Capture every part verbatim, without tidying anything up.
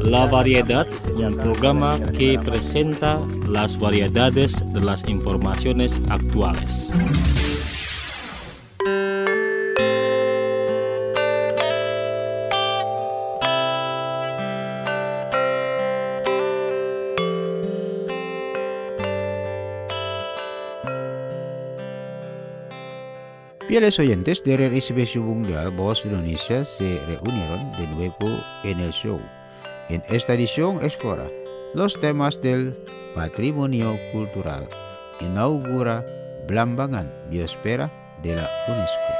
La Variedad, un programa que presenta las variedades de las informaciones actuales. Fieles oyentes de Red S B S Mundial, Voz de Indonesia se reunieron de nuevo en el show. En esta edición explora los temas del patrimonio cultural. Inaugura Blambangan Biosfera de la UNESCO.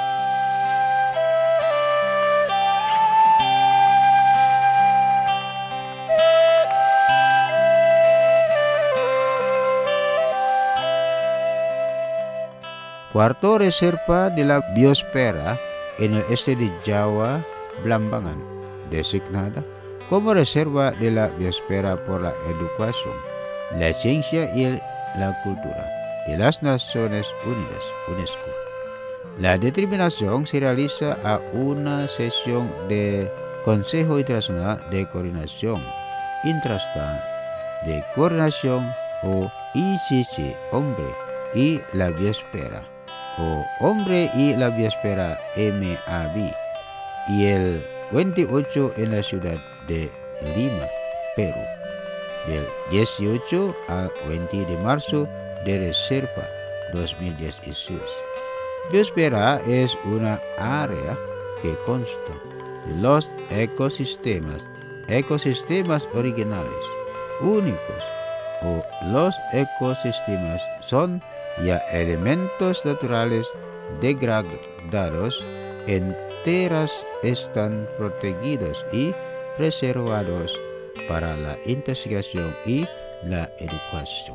Cuarto Reserva de la Biosfera en el este de Jawa, Blambangan, designada como Reserva de la Biosfera por la Educación, la Ciencia y la Cultura de las Naciones Unidas, UNESCO. La determinación se realiza a una sesión del Consejo Internacional de Coordinación Intrascal de Coordinación o I C C, Hombre y la Biosfera, o Hombre y la Biosfera M A B, y el veintiocho en la ciudad de Lima, Perú, del dieciocho al veinte de marzo de Reserva dos mil dieciséis. Biosfera es una área que consta de los ecosistemas, ecosistemas originales, únicos, o los ecosistemas son ya elementos naturales degradados enteras están protegidos y preservados para la investigación y la educación.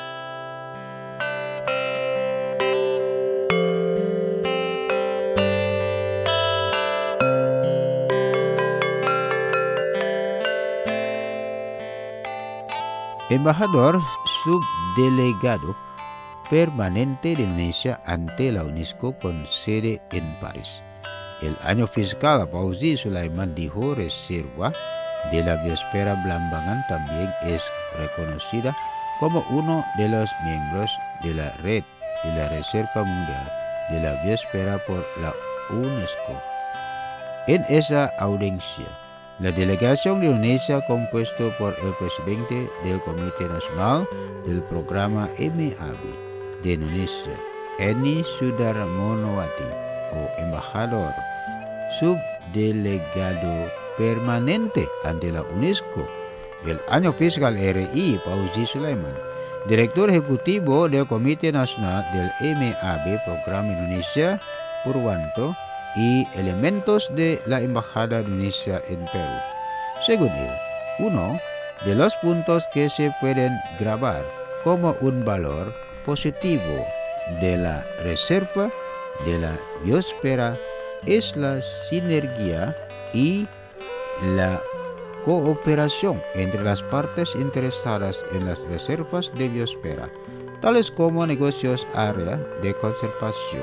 Embajador subdelegado permanente de Indonesia ante la UNESCO con sede en París. El año fiscal Fauzi Sulaiman dijo Reserva de la Biosfera Blambangan también es reconocida como uno de los miembros de la red de la Reserva Mundial de la Biosfera por la UNESCO. En esa audiencia, la delegación de Indonesia, compuesto por el presidente del Comité Nacional del Programa M A B de Indonesia, Eni Sudarmonowati, o embajador subdelegado permanente ante la UNESCO, el año fiscal R I Fauzi Sulaiman, director ejecutivo del Comité Nacional del M A B Programa Indonesia, Purwanto, y elementos de la Embajada de Indonesia en Perú. Según él, uno de los puntos que se pueden grabar como un valor positivo de la Reserva de la Biosfera es la sinergia y la cooperación entre las partes interesadas en las reservas de biosfera, tales como negocios, área de conservación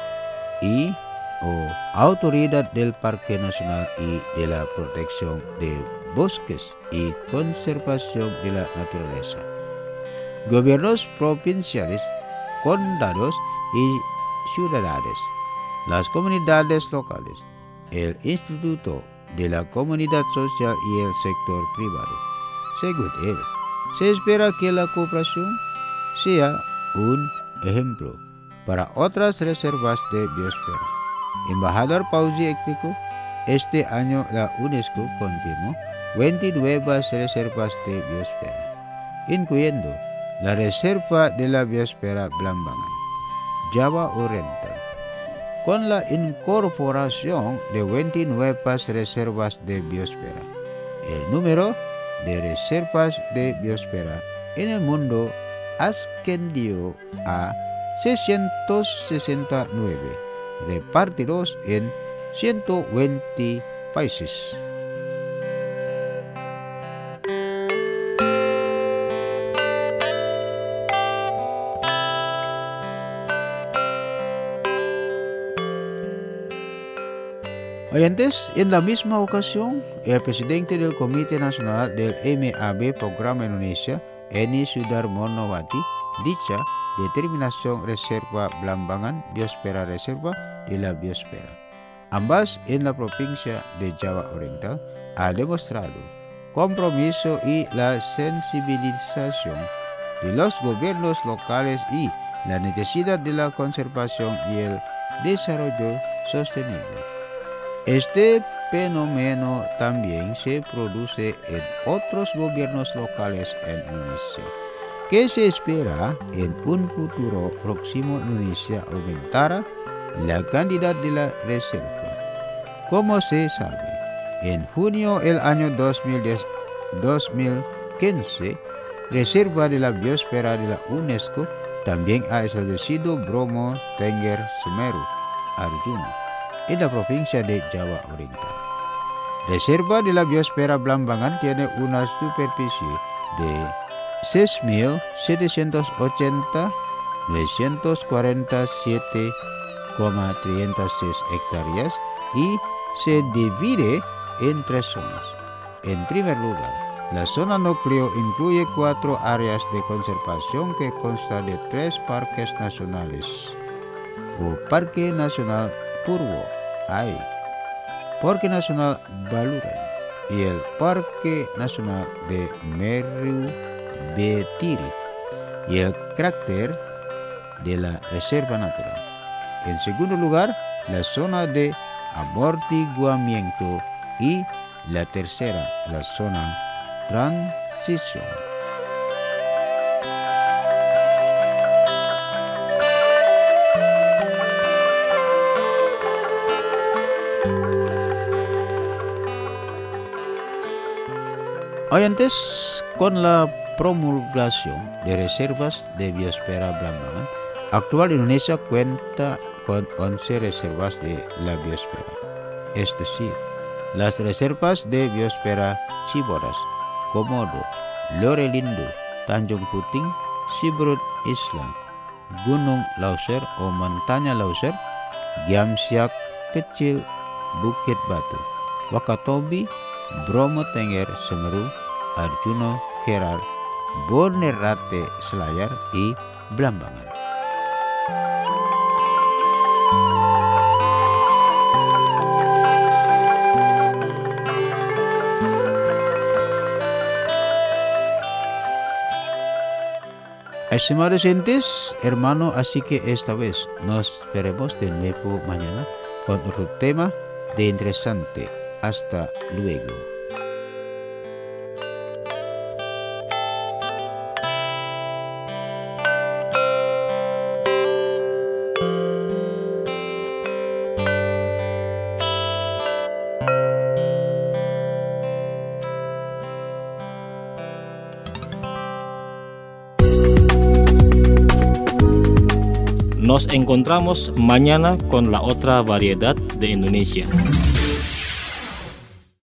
y o Autoridad del Parque Nacional y de la Protección de Bosques y Conservación de la Naturaleza, gobiernos provinciales, condados y ciudades, las comunidades locales, el Instituto de la Comunidad Social y el sector privado. Según él, se espera que la cooperación sea un ejemplo para otras reservas de biosfera. Embajador Fauzi explicó, este año la UNESCO confirmó veinte nuevas reservas de biosfera, incluyendo la Reserva de la Biosfera Blambangan, Java Oriental. Con la incorporación de veinte nuevas reservas de biosfera, el número de reservas de biosfera en el mundo ascendió a seiscientos sesenta y nueve, repartidos en ciento veinte países. Oyentes, en la misma ocasión, el presidente del Comité Nacional del M A B Programa Indonesia, Eni Sudarmonowati, dicha determinación Reserva Blambangan Biosfera Reserva de la Biosfera, ambas en la provincia de Java Oriental, ha demostrado compromiso y la sensibilización de los gobiernos locales y la necesidad de la conservación y el desarrollo sostenible. Este fenómeno también se produce en otros gobiernos locales en Indonesia, que se espera en un futuro próximo Indonesia aumentará la cantidad de la reserva. Como se sabe, en junio del año dos mil quince, Reserva de la Biosfera de la UNESCO también ha establecido Bromo Tengger Semeru Arjuna en la provincia de Java Oriental. Reserva de la Biosfera Blambangan tiene una superficie de seis mil setecientos ochenta mil novecientos cuarenta y siete coma treinta y seis hectáreas y se divide en tres zonas. En primer lugar, la zona núcleo incluye cuatro áreas de conservación que consta de tres parques nacionales o Parque Nacional Purwo Ai, Parque Nacional Baluran y el Parque Nacional de Meru Betiri y el cráter de la Reserva Natural. En segundo lugar, la zona de amortiguamiento y la tercera, la zona transición. Oyentes, con la promulgación de reservas de biosfera Blambangan, actual Indonesia cuenta con once reservas de la biosfera, es decir, las reservas de biosfera Cibodas, Komodo, Lorelindo, Tanjung Puting, Siberut Island, Gunung Lauser o Montaña Lauser, Giamsiak Kecil, Bukit Batu, Wakatobi, Bromo Tengger Semeru, Arjuna Kerar, Bonerate Selayar y Blambangan. Estimados oyentes, hermano, así que esta vez nos veremos de nuevo mañana con otro tema de interesante. Hasta luego. Nos encontramos mañana con la otra variedad de Indonesia.